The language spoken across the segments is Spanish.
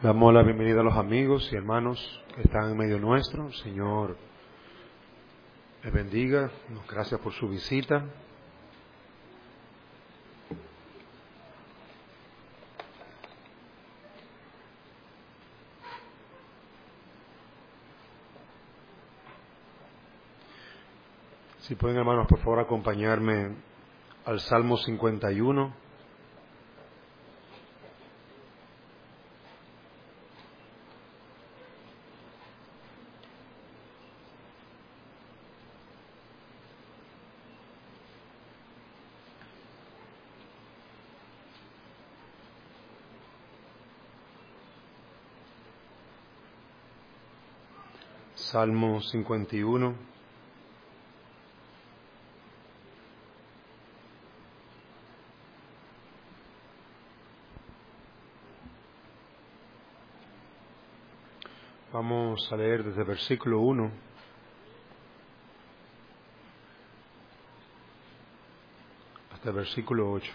Damos la bienvenida a los amigos y hermanos que están en medio nuestro. Señor les bendiga. Gracias por su visita. Si pueden, hermanos, por favor acompañarme al Salmo 51. Salmo 51. Vamos a leer desde el versículo 1 hasta el versículo 8.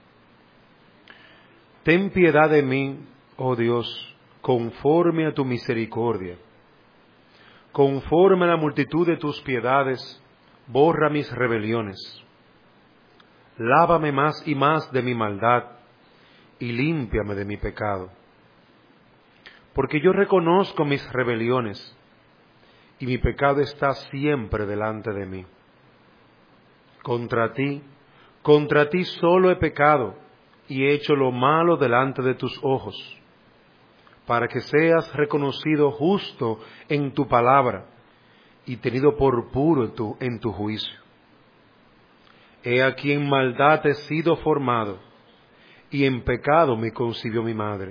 Ten piedad de mí, oh Dios, conforme a tu misericordia. Conforme a la multitud de tus piedades, borra mis rebeliones. Lávame más y más de mi maldad, y límpiame de mi pecado. Porque yo reconozco mis rebeliones, y mi pecado está siempre delante de mí. Contra ti solo he pecado, y he hecho lo malo delante de tus ojos, para que seas reconocido justo en tu palabra, y tenido por puro en tu juicio. He aquí en maldad he sido formado, y en pecado me concibió mi madre.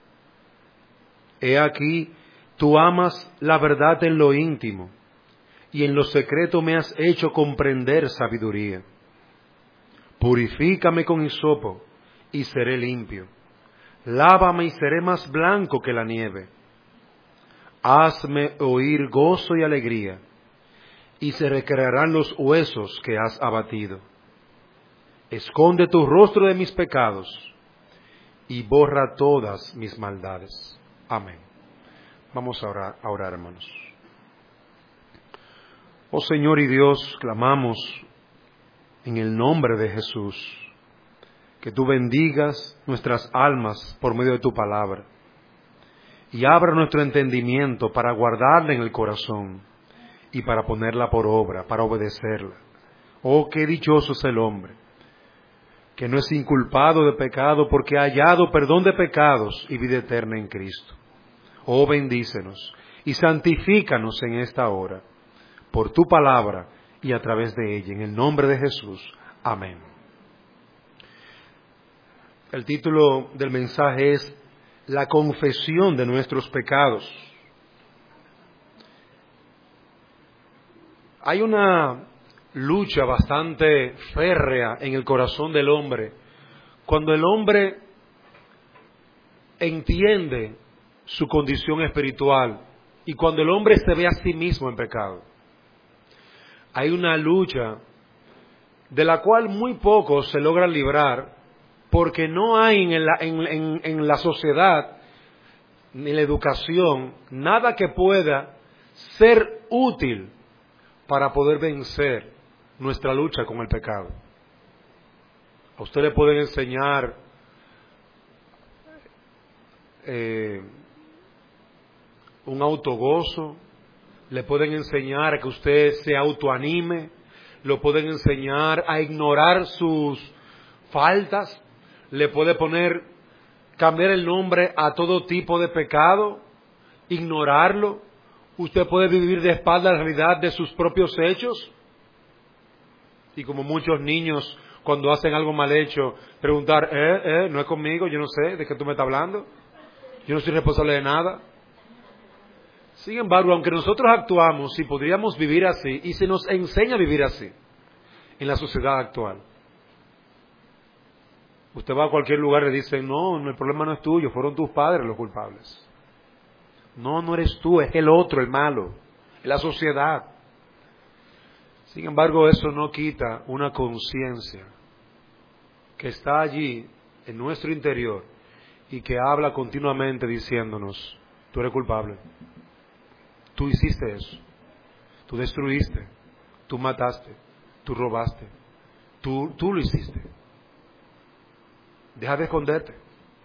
He aquí, tú amas la verdad en lo íntimo, y en lo secreto me has hecho comprender sabiduría. Purifícame con hisopo, y seré limpio. Lávame y seré más blanco que la nieve. Hazme oír gozo y alegría, y se recrearán los huesos que has abatido. Esconde tu rostro de mis pecados, y borra todas mis maldades. Amén. Vamos a orar, hermanos. Oh Señor y Dios, clamamos en el nombre de Jesús, que tú bendigas nuestras almas por medio de tu palabra, y abra nuestro entendimiento para guardarla en el corazón, y para ponerla por obra, para obedecerla. Oh, qué dichoso es el hombre, que no es inculpado de pecado, porque ha hallado perdón de pecados y vida eterna en Cristo. Oh, bendícenos y santifícanos en esta hora, por tu palabra y a través de ella, en el nombre de Jesús. Amén. El título del mensaje es La confesión de nuestros pecados. Hay una lucha bastante férrea en el corazón del hombre cuando el hombre entiende su condición espiritual y cuando el hombre se ve a sí mismo en pecado. Hay una lucha de la cual muy pocos se logran librar, porque no hay en la sociedad ni en la educación nada que pueda ser útil para poder vencer nuestra lucha con el pecado. A usted le pueden enseñar un autogozo, le pueden enseñar a que usted se autoanime, lo pueden enseñar a ignorar sus faltas, le puede cambiar el nombre a todo tipo de pecado, ignorarlo. Usted puede vivir de espalda a la realidad de sus propios hechos. Y como muchos niños, cuando hacen algo mal hecho, preguntar, no es conmigo, yo no sé de qué tú me estás hablando, yo no soy responsable de nada. Sin embargo, aunque nosotros actuamos y podríamos vivir así, y se nos enseña a vivir así en la sociedad actual. Usted va a cualquier lugar y le dicen, no, el problema no es tuyo, fueron tus padres los culpables. No eres tú, es el otro, el malo, es la sociedad. Sin embargo, eso no quita una conciencia que está allí en nuestro interior y que habla continuamente diciéndonos, tú eres culpable, tú hiciste eso, tú destruiste, tú mataste, tú robaste, tú lo hiciste. Deja de esconderte.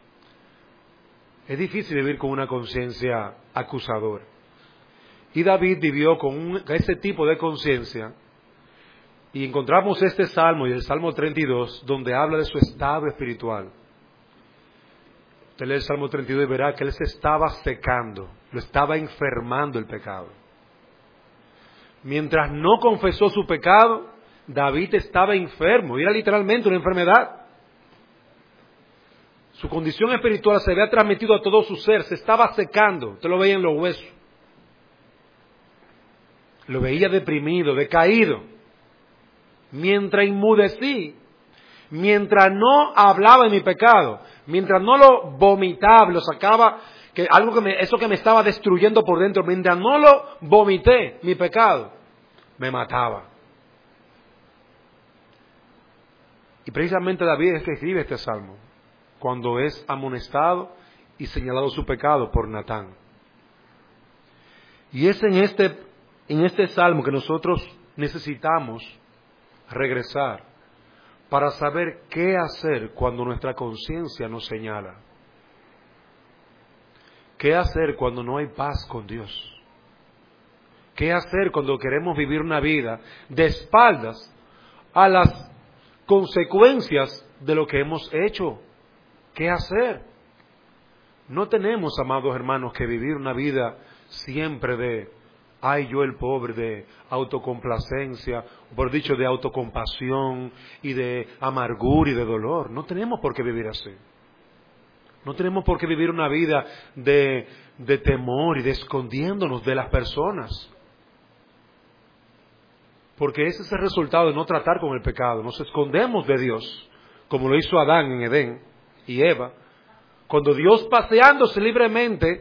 Es difícil vivir con una conciencia acusadora. Y David vivió con ese tipo de conciencia. Y encontramos este salmo y el Salmo 32, donde habla de su estado espiritual. Usted lee el Salmo 32 y verá que él se estaba secando, lo estaba enfermando el pecado. Mientras no confesó su pecado, David estaba enfermo, era literalmente una enfermedad. Su condición espiritual se había transmitido a todo su ser, se estaba secando, usted lo veía en los huesos. Lo veía deprimido, decaído. Mientras inmudecí, mientras no hablaba de mi pecado, mientras no lo vomitaba, lo sacaba, eso que me estaba destruyendo por dentro, mientras no lo vomité, mi pecado, me mataba. Y precisamente David es que escribe este salmo, cuando es amonestado y señalado su pecado por Natán. Y es en este salmo que nosotros necesitamos regresar para saber qué hacer cuando nuestra conciencia nos señala. ¿Qué hacer cuando no hay paz con Dios? ¿Qué hacer cuando queremos vivir una vida de espaldas a las consecuencias de lo que hemos hecho? ¿Qué hacer? No tenemos, amados hermanos, que vivir una vida siempre de, ay, yo el pobre, de autocomplacencia, por dicho, de autocompasión y de amargura y de dolor. No tenemos por qué vivir así. No tenemos por qué vivir una vida de temor y de escondiéndonos de las personas. Porque ese es el resultado de no tratar con el pecado. Nos escondemos de Dios, como lo hizo Adán en Edén y Eva. Cuando Dios, paseándose libremente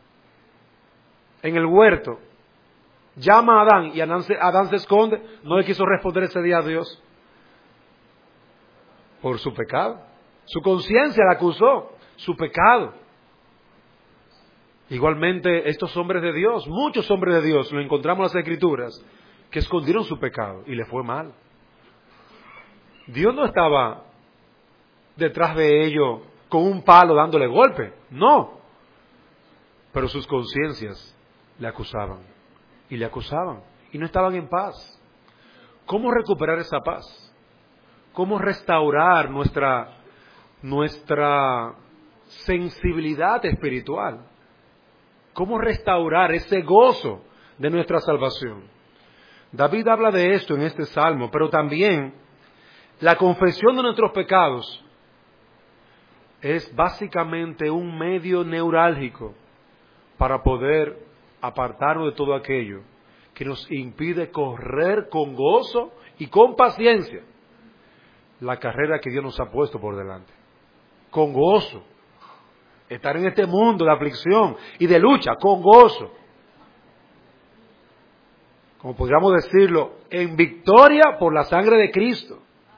en el huerto, llama a Adán y Adán se esconde, no le quiso responder ese día a Dios por su pecado. Su conciencia le acusó, su pecado. Igualmente estos hombres de Dios, muchos hombres de Dios, lo encontramos en las Escrituras, que escondieron su pecado y le fue mal. Dios no estaba detrás de ellos con un palo dándole golpe, no. Pero sus conciencias le acusaban y le acusaban y no estaban en paz. ¿Cómo recuperar esa paz? ¿Cómo restaurar nuestra sensibilidad espiritual? ¿Cómo restaurar ese gozo de nuestra salvación? David habla de esto en este salmo, pero también la confesión de nuestros pecados es básicamente un medio neurálgico para poder apartarnos de todo aquello que nos impide correr con gozo y con paciencia la carrera que Dios nos ha puesto por delante. Con gozo. Estar en este mundo de aflicción y de lucha, con gozo. Como podríamos decirlo, en victoria por la sangre de Cristo.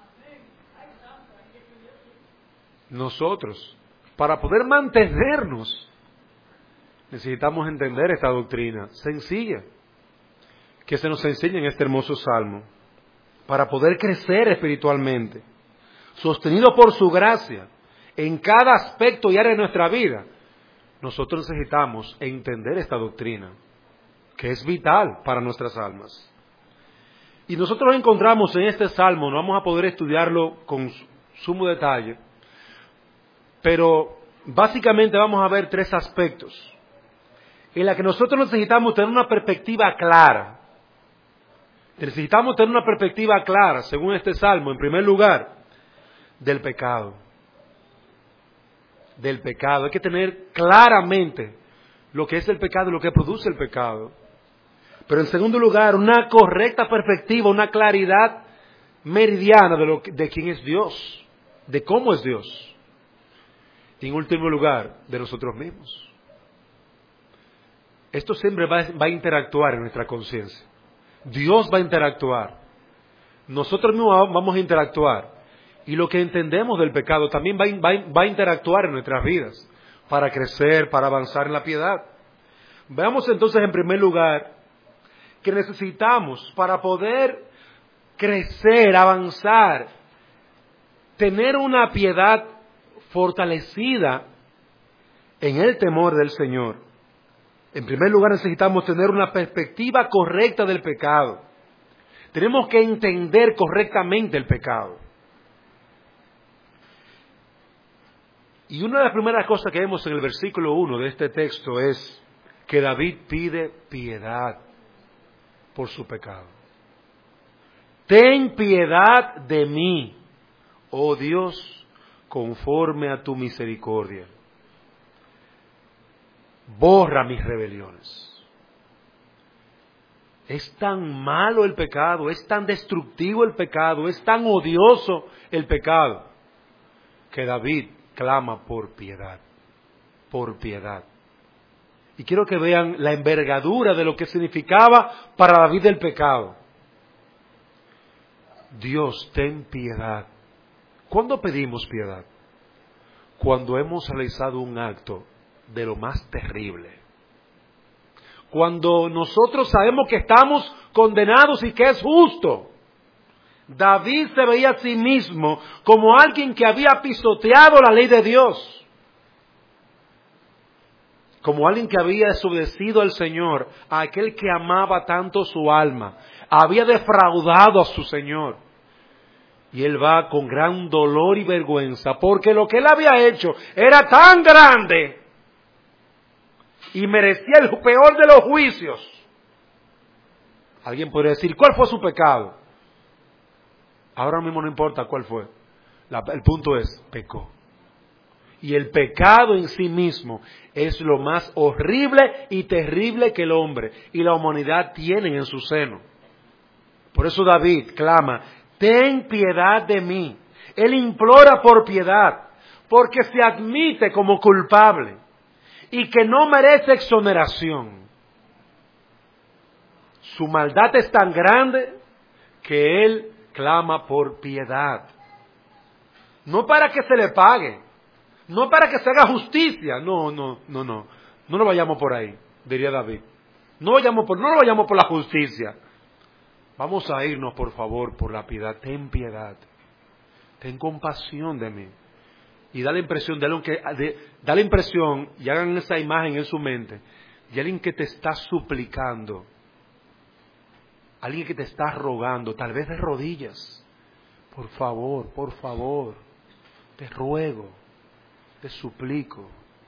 Nosotros, para poder mantenernos, necesitamos entender esta doctrina sencilla que se nos enseña en este hermoso salmo. Para poder crecer espiritualmente, sostenido por su gracia, en cada aspecto y área de nuestra vida, nosotros necesitamos entender esta doctrina, que es vital para nuestras almas. Y nosotros lo encontramos en este salmo, no vamos a poder estudiarlo con sumo detalle, pero básicamente vamos a ver tres aspectos en la que nosotros necesitamos tener una perspectiva clara. Necesitamos tener una perspectiva clara, según este salmo, en primer lugar, del pecado. Del pecado. Hay que tener claramente lo que es el pecado y lo que produce el pecado. Pero en segundo lugar, una correcta perspectiva, una claridad meridiana de quién es Dios, de cómo es Dios. Y en último lugar, de nosotros mismos. Esto siempre va a interactuar en nuestra conciencia. Dios va a interactuar. Nosotros mismos vamos a interactuar. Y lo que entendemos del pecado también va a interactuar en nuestras vidas. para crecer, para avanzar en la piedad. Veamos entonces en primer lugar que necesitamos para poder crecer, avanzar, tener una piedad fortalecida en el temor del Señor. En primer lugar necesitamos tener una perspectiva correcta del pecado. Tenemos que entender correctamente el pecado. Y una de las primeras cosas que vemos en el versículo 1 de este texto es que David pide piedad por su pecado. Ten piedad de mí, oh Dios, conforme a tu misericordia. Borra mis rebeliones. Es tan malo el pecado, es tan destructivo el pecado, es tan odioso el pecado, que David clama por piedad, por piedad. Y quiero que vean la envergadura de lo que significaba para David el pecado. Dios, ten piedad. ¿Cuándo pedimos piedad? Cuando hemos realizado un acto de lo más terrible. Cuando nosotros sabemos que estamos condenados y que es justo. David se veía a sí mismo como alguien que había pisoteado la ley de Dios. Como alguien que había desobedecido al Señor, a aquel que amaba tanto su alma. Había defraudado a su Señor. Y él va con gran dolor y vergüenza, porque lo que él había hecho era tan grande y merecía el peor de los juicios. Alguien podría decir, ¿cuál fue su pecado? Ahora mismo no importa cuál fue. El punto es, pecó. Y el pecado en sí mismo es lo más horrible y terrible que el hombre y la humanidad tienen en su seno. Por eso David clama, ten piedad de mí. Él implora por piedad, porque se admite como culpable y que no merece exoneración. Su maldad es tan grande que él clama por piedad. No para que se le pague, no para que se haga justicia. No lo vayamos por ahí, diría David. No lo vayamos por la justicia. Vamos a irnos, por favor, por la piedad. Ten piedad. Ten compasión de mí. Y da la impresión, da la impresión, y hagan esa imagen en su mente, de alguien que te está suplicando, alguien que te está rogando, tal vez de rodillas. Por favor, te ruego, te suplico.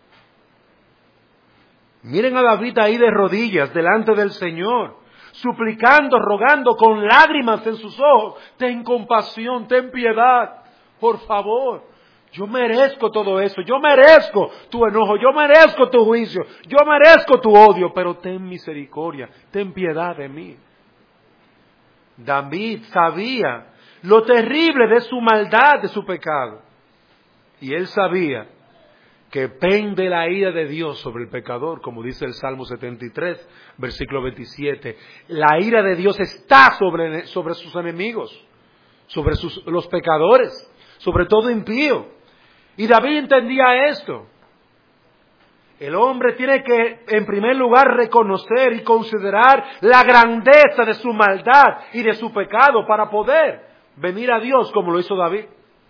Miren a David ahí de rodillas delante del Señor, suplicando, rogando con lágrimas en sus ojos. Ten compasión, ten piedad, por favor. Yo merezco todo eso, yo merezco tu enojo, yo merezco tu juicio, yo merezco tu odio, pero ten misericordia, ten piedad de mí. David sabía lo terrible de su maldad, de su pecado. Y él sabía que pende la ira de Dios sobre el pecador, como dice el Salmo 73, versículo 27. La ira de Dios está sobre sus enemigos, sobre los pecadores, sobre todo impío. Y David entendía esto. El hombre tiene que, en primer lugar, reconocer y considerar la grandeza de su maldad y de su pecado para poder venir a Dios como lo hizo David.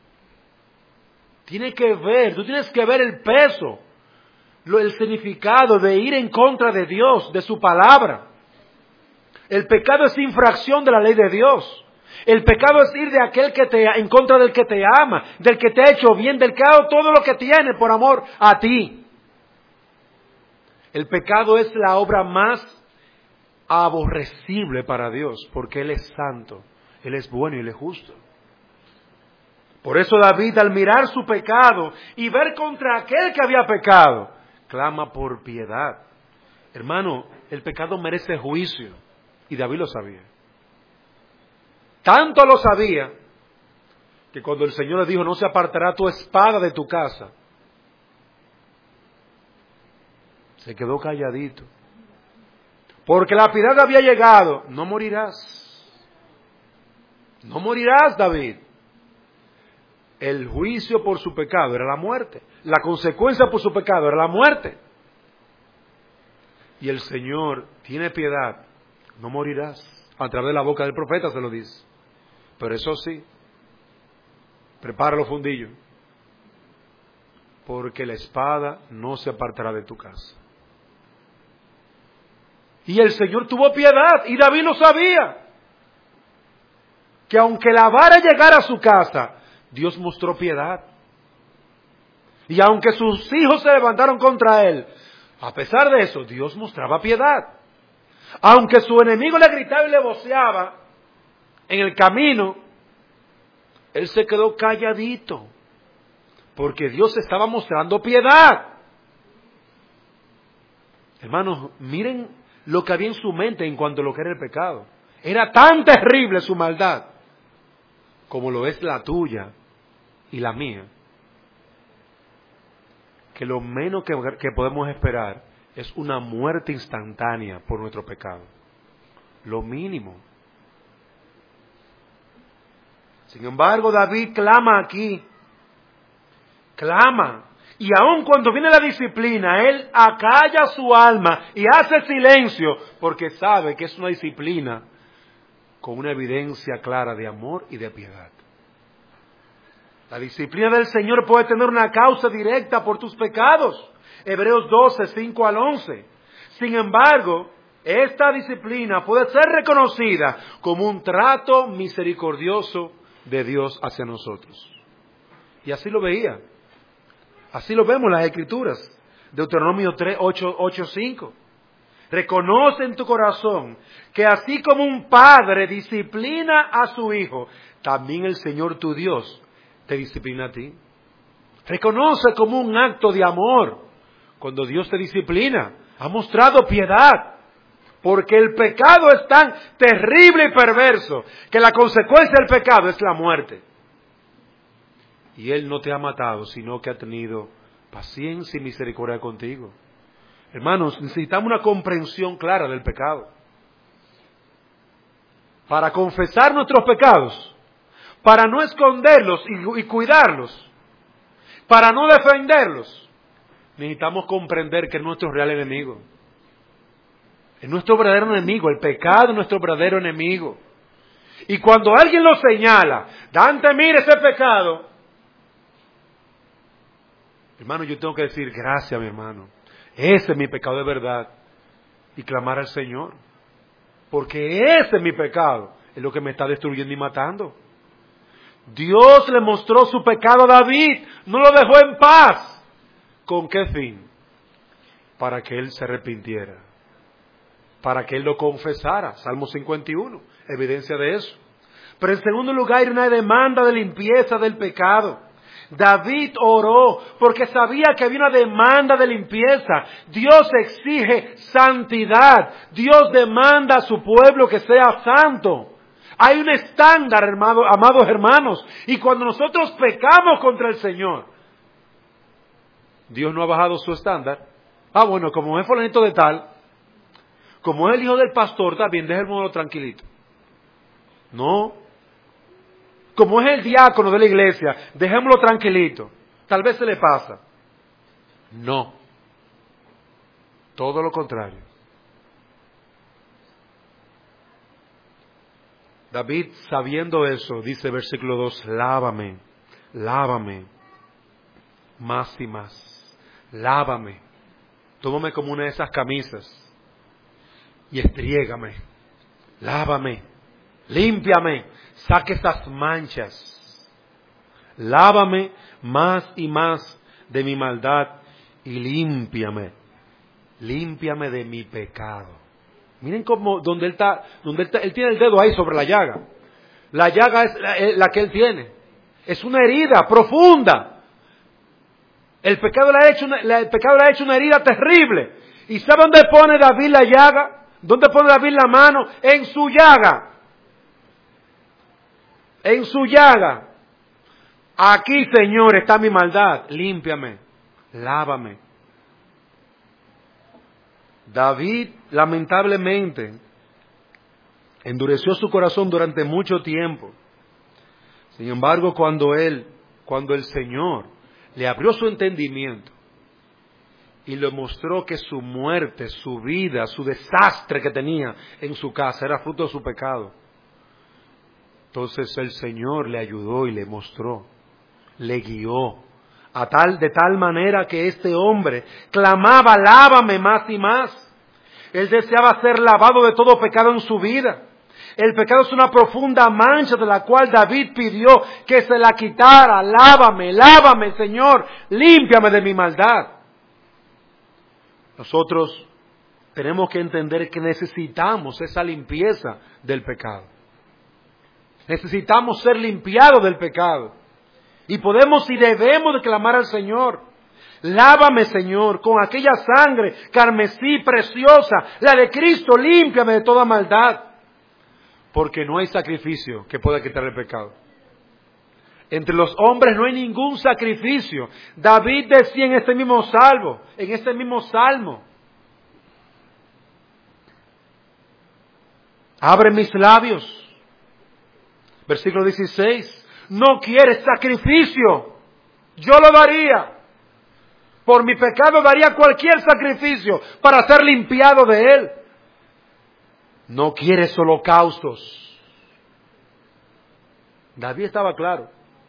Tú tienes que ver el peso, el significado de ir en contra de Dios, de su palabra. El pecado es infracción de la ley de Dios. El pecado es ir en contra del que te ama, del que te ha hecho bien, del que ha dado todo lo que tiene por amor a ti. El pecado es la obra más aborrecible para Dios, porque Él es santo, Él es bueno y Él es justo. Por eso David, al mirar su pecado y ver contra aquel que había pecado, clama por piedad. Hermano, el pecado merece juicio, y David lo sabía. Tanto lo sabía, que cuando el Señor le dijo, no se apartará tu espada de tu casa, se quedó calladito. Porque la piedad había llegado. No morirás. No morirás, David. El juicio por su pecado era la muerte. La consecuencia por su pecado era la muerte. Y el Señor tiene piedad. No morirás. A través de la boca del profeta se lo dice. Pero eso sí, prepara los fundillos. Porque la espada no se apartará de tu casa. Y el Señor tuvo piedad. Y David lo sabía. Que aunque la vara llegara a su casa, Dios mostró piedad. Y aunque sus hijos se levantaron contra él, a pesar de eso, Dios mostraba piedad. Aunque su enemigo le gritaba y le voceaba en el camino, él se quedó calladito. Porque Dios estaba mostrando piedad. Hermanos, miren lo que había en su mente en cuanto a lo que era el pecado. Era tan terrible su maldad como lo es la tuya y la mía, que lo menos que podemos esperar es una muerte instantánea por nuestro pecado. Lo mínimo. Sin embargo, David clama aquí. Clama. Y aun cuando viene la disciplina, él acalla su alma y hace silencio, porque sabe que es una disciplina con una evidencia clara de amor y de piedad. La disciplina del Señor puede tener una causa directa por tus pecados. Hebreos 12, 5 al 11. Sin embargo, esta disciplina puede ser reconocida como un trato misericordioso de Dios hacia nosotros. Y así lo veía. Así lo vemos en las Escrituras. Deuteronomio 3, 8, 5. Reconoce en tu corazón que así como un padre disciplina a su hijo, también el Señor tu Dios te disciplina a ti. Reconoce como un acto de amor cuando Dios te disciplina. Ha mostrado piedad. Porque el pecado es tan terrible y perverso que la consecuencia del pecado es la muerte. Y Él no te ha matado, sino que ha tenido paciencia y misericordia contigo. Hermanos, necesitamos una comprensión clara del pecado. Para confesar nuestros pecados, para no esconderlos y cuidarlos, para no defenderlos, necesitamos comprender que es nuestro real enemigo. Es nuestro verdadero enemigo, el pecado es nuestro verdadero enemigo. Y cuando alguien lo señala, Dante, mire ese pecado, hermano, yo tengo que decir, gracias mi hermano, ese es mi pecado de verdad, y clamar al Señor, porque ese es mi pecado, es lo que me está destruyendo y matando. Dios le mostró su pecado a David, no lo dejó en paz. ¿Con qué fin? Para que él se arrepintiera, para que él lo confesara. Salmo 51, evidencia de eso. Pero en segundo lugar hay una demanda de limpieza del pecado. David oró porque sabía que había una demanda de limpieza. Dios exige santidad. Dios demanda a su pueblo que sea santo. Hay un estándar, amados hermanos. Y cuando nosotros pecamos contra el Señor, Dios no ha bajado su estándar. Bueno, como es fulanito de tal, como es el hijo del pastor, también déjenmelo tranquilito. No. Como es el diácono de la iglesia, dejémoslo tranquilito. Tal vez se le pasa. No. Todo lo contrario. David, sabiendo eso, dice versículo 2, lávame, lávame, más y más, lávame, tómame como una de esas camisas y estriégame, lávame, límpiame, saque esas manchas, lávame más y más de mi maldad y límpiame de mi pecado. Miren cómo, donde él tiene el dedo ahí sobre la llaga. La llaga es la que él tiene. Es una herida profunda. El pecado le ha hecho una herida terrible. ¿Y sabe dónde pone David la llaga? ¿Dónde pone David la mano? En su llaga. En su llaga. Aquí, Señor, está mi maldad. Límpiame. Lávame. David, lamentablemente, endureció su corazón durante mucho tiempo. Sin embargo, cuando él Cuando el Señor le abrió su entendimiento y le mostró que su muerte, su vida, su desastre que tenía en su casa era fruto de su pecado, entonces el Señor le ayudó y le mostró, le guió, de tal manera que este hombre clamaba, lávame más y más. Él deseaba ser lavado de todo pecado en su vida. El pecado es una profunda mancha de la cual David pidió que se la quitara. Lávame, lávame, Señor, límpiame de mi maldad. Nosotros tenemos que entender que necesitamos esa limpieza del pecado. Necesitamos ser limpiados del pecado. Y podemos y debemos de clamar al Señor. Lávame, Señor, con aquella sangre carmesí preciosa, la de Cristo, límpiame de toda maldad. Porque no hay sacrificio que pueda quitar el pecado. Entre los hombres no hay ningún sacrificio. David decía en este mismo salmo, abre mis labios. Versículo 16. No quieres sacrificio, yo lo daría. Por mi pecado daría cualquier sacrificio para ser limpiado de él. No quieres holocaustos. David estaba claro.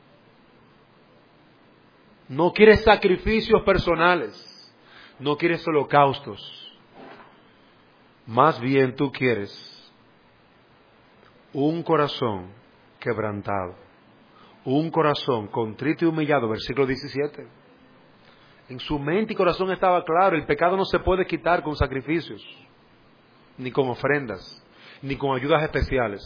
No quieres sacrificios personales. No quieres holocaustos. Más bien tú quieres un corazón quebrantado. Un corazón contrito y humillado, versículo 17. En su mente y corazón estaba claro, el pecado no se puede quitar con sacrificios, ni con ofrendas, ni con ayudas especiales.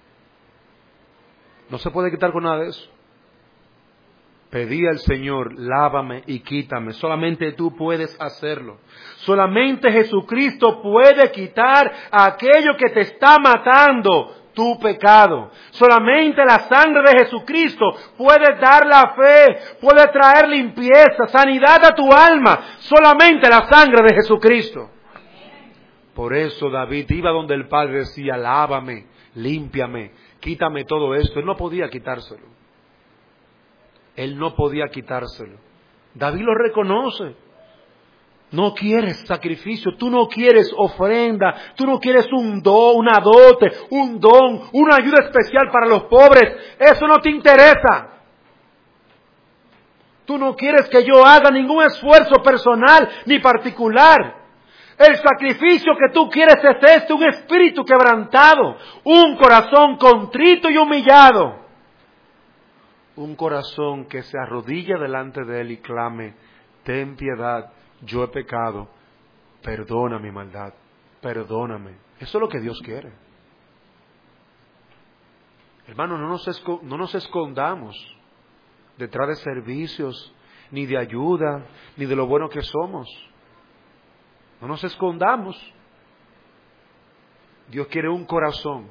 No se puede quitar con nada de eso. Pedí al Señor, lávame y quítame. Solamente tú puedes hacerlo. Solamente Jesucristo puede quitar aquello que te está matando. Tu pecado. Solamente la sangre de Jesucristo puede dar la fe, puede traer limpieza, sanidad a tu alma. Solamente la sangre de Jesucristo. Por eso David iba donde el Padre decía, lávame, límpiame, quítame todo esto. Él no podía quitárselo. Él no podía quitárselo. David lo reconoce. No quieres sacrificio, tú no quieres ofrenda, tú no quieres un don, una dote, un don, una ayuda especial para los pobres. Eso no te interesa. Tú no quieres que yo haga ningún esfuerzo personal ni particular. El sacrificio que tú quieres es un espíritu quebrantado, un corazón contrito y humillado. Un corazón que se arrodilla delante de Él y clame, ten piedad. Yo he pecado, perdona mi maldad, perdóname. Eso es lo que Dios quiere. Hermano, no nos escondamos detrás de servicios, ni de ayuda, ni de lo bueno que somos. No nos escondamos. Dios quiere un corazón.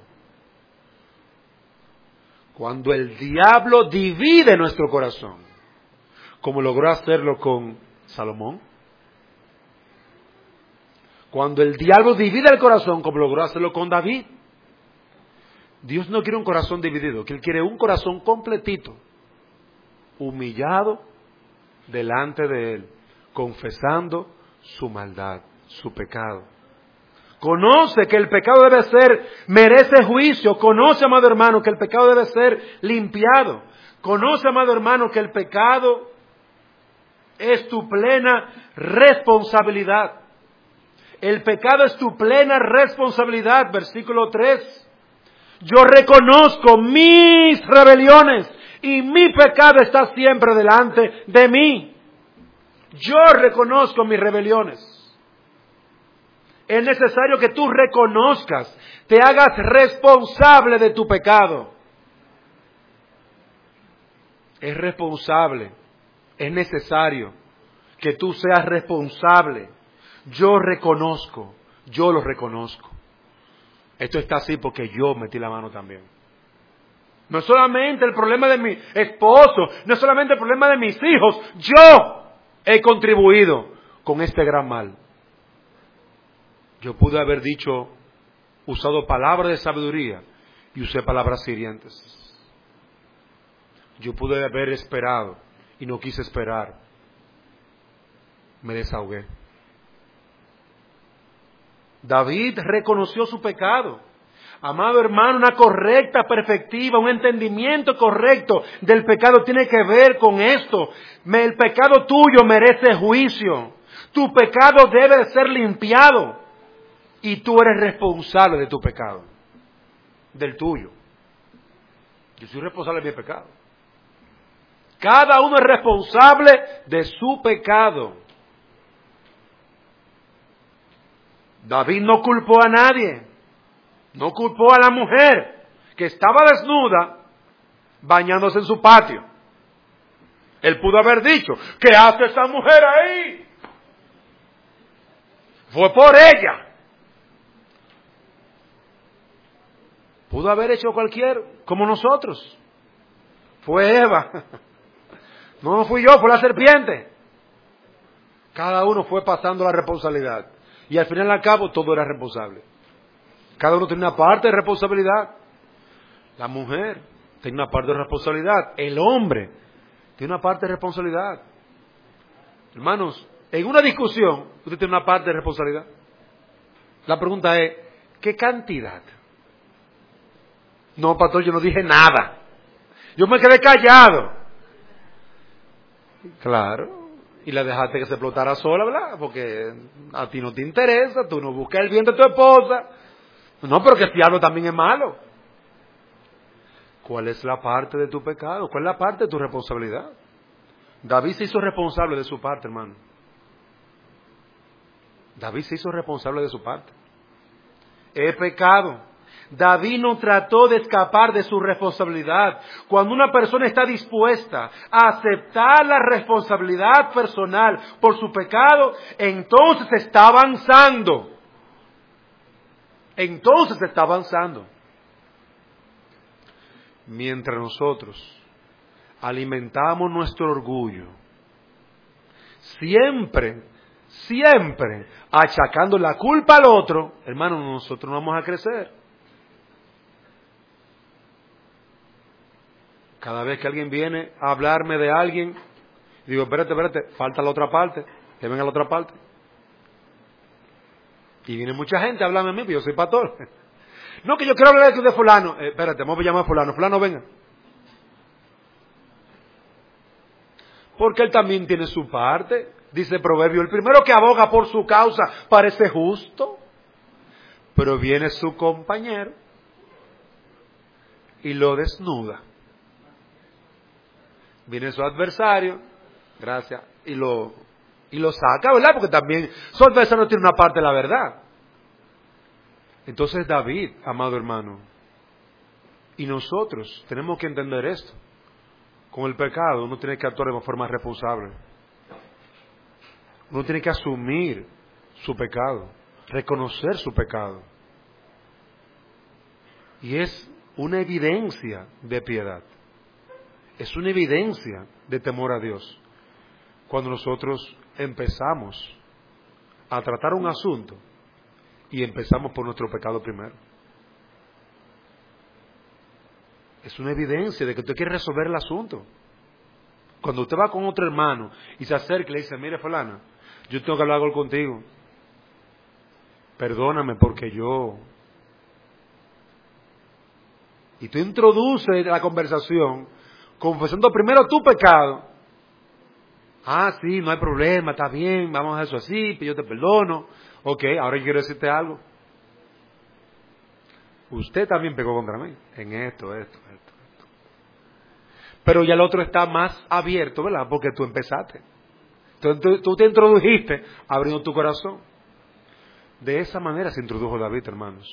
Cuando el diablo divide nuestro corazón, como logró hacerlo con Salomón, cuando el diablo divide el corazón, como logró hacerlo con David, Dios no quiere un corazón dividido, que Él quiere un corazón completito, humillado delante de Él, confesando su maldad, su pecado. Conoce que el pecado merece juicio. Conoce, amado hermano, que el pecado debe ser limpiado. Conoce, amado hermano, que el pecado es tu plena responsabilidad. El pecado es tu plena responsabilidad. Versículo 3. Yo reconozco mis rebeliones y mi pecado está siempre delante de mí. Yo reconozco mis rebeliones. Es necesario que tú reconozcas, te hagas responsable de tu pecado. Es responsable, es necesario que tú seas responsable. Yo reconozco, yo lo reconozco. Esto está así porque yo metí la mano también. No es solamente el problema de mi esposo, no es solamente el problema de mis hijos. Yo he contribuido con este gran mal. Yo pude haber usado palabras de sabiduría y usé palabras hirientes. Yo pude haber esperado y no quise esperar. Me desahogué. David reconoció su pecado. Amado hermano, una correcta perspectiva, un entendimiento correcto del pecado tiene que ver con esto. El pecado tuyo merece juicio. Tu pecado debe ser limpiado. Y tú eres responsable de tu pecado. Del tuyo. Yo soy responsable de mi pecado. Cada uno es responsable de su pecado. David no culpó a nadie. No culpó a la mujer que estaba desnuda bañándose en su patio. Él pudo haber dicho, ¿qué hace esa mujer ahí? Fue por ella. Pudo haber hecho cualquier, como nosotros. Fue Eva. No fui yo, fue la serpiente. Cada uno fue pasando la responsabilidad. Y al final y al cabo todo era responsable. Cada uno tiene una parte de responsabilidad. La mujer tiene una parte de responsabilidad. El hombre tiene una parte de responsabilidad. Hermanos, en una discusión, usted tiene una parte de responsabilidad. La pregunta es, ¿qué cantidad? No, pastor, yo no dije nada. Yo me quedé callado. Claro. Y la dejaste que se explotara sola, ¿verdad? Porque a ti no te interesa, tú no buscas el bien de tu esposa. No, pero que si algo también es malo. ¿Cuál es la parte de tu pecado? ¿Cuál es la parte de tu responsabilidad? David se hizo responsable de su parte, hermano. David se hizo responsable de su parte. He pecado. David no trató de escapar de su responsabilidad. Cuando una persona está dispuesta a aceptar la responsabilidad personal por su pecado, entonces está avanzando. Entonces está avanzando. Mientras nosotros alimentamos nuestro orgullo, siempre achacando la culpa al otro, hermano, nosotros no vamos a crecer. Cada vez que alguien viene a hablarme de alguien, digo, espérate, falta la otra parte, que venga la otra parte. Y viene mucha gente a hablarme a mí, pero yo soy pastor. No, que yo quiero hablar de fulano. Espérate, vamos a llamar a fulano. Fulano, venga. Porque él también tiene su parte. Dice el proverbio, el primero que aboga por su causa parece justo. Pero viene su compañero y lo desnuda. Viene su adversario, gracias, y lo saca, ¿verdad? Porque también su adversario no tiene una parte de la verdad. Entonces David, amado hermano, y nosotros tenemos que entender esto. Con el pecado uno tiene que actuar de forma responsable. Uno tiene que asumir su pecado, reconocer su pecado. Y es una evidencia de piedad. Es una evidencia de temor a Dios. Cuando nosotros empezamos a tratar un asunto y empezamos por nuestro pecado primero. Es una evidencia de que usted quiere resolver el asunto. Cuando usted va con otro hermano y se acerca y le dice, mire fulana, yo tengo que hablar algo contigo. Perdóname porque yo... Y tú introduces la conversación confesando primero tu pecado. Ah, sí, no hay problema, está bien, vamos a eso así, yo te perdono. Ok, ahora yo quiero decirte algo. Usted también pecó contra mí en esto. Pero ya el otro está más abierto, ¿verdad? Porque tú empezaste. Entonces tú te introdujiste abriendo tu corazón. De esa manera se introdujo David, hermanos.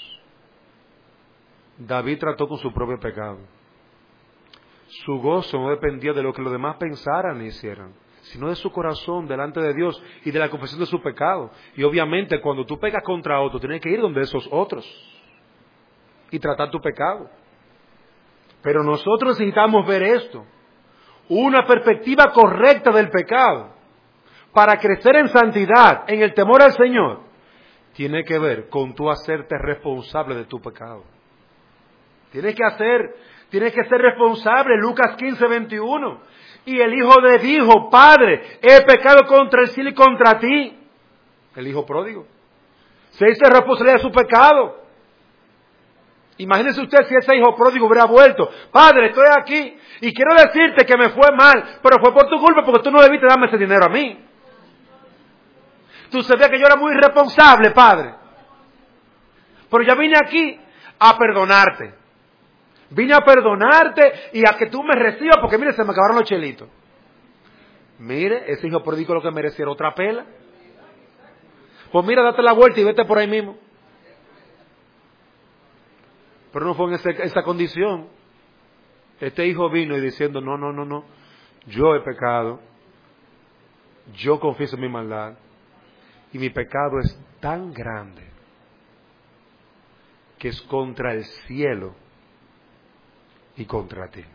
David trató con su propio pecado. Su gozo no dependía de lo que los demás pensaran ni hicieran, sino de su corazón delante de Dios y de la confesión de su pecado. Y obviamente cuando tú pecas contra otro, tienes que ir donde esos otros y tratar tu pecado. Pero nosotros necesitamos ver esto, una perspectiva correcta del pecado, para crecer en santidad, en el temor al Señor, tiene que ver con tú hacerte responsable de tu pecado. Tienes que Tienes que ser responsable. Lucas 15:21. Y el hijo le dijo, Padre, he pecado contra el cielo y contra ti. El hijo pródigo se hizo responsable de su pecado. Imagínese usted si ese hijo pródigo hubiera vuelto. Padre, estoy aquí y quiero decirte que me fue mal, pero fue por tu culpa porque tú no debiste darme ese dinero a mí. Tú sabías que yo era muy irresponsable, Padre. Pero yo vine aquí a perdonarte. Vine a perdonarte y a que tú me recibas porque mire, se me acabaron los chelitos. Mire, ese hijo pródigo lo que merecía era otra pela. Pues mira, date la vuelta y vete por ahí mismo. Pero no fue en esa condición. Este hijo vino y diciendo, no, yo he pecado, yo confieso mi maldad, y mi pecado es tan grande que es contra el cielo y contra ti.